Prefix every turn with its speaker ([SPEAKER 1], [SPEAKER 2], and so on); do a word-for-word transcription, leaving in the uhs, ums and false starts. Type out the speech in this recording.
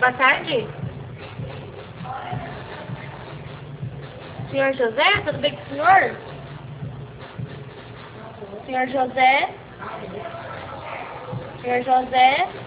[SPEAKER 1] Boa tarde. Senhor José, tudo bem com o senhor? Senhor José? Senhor José?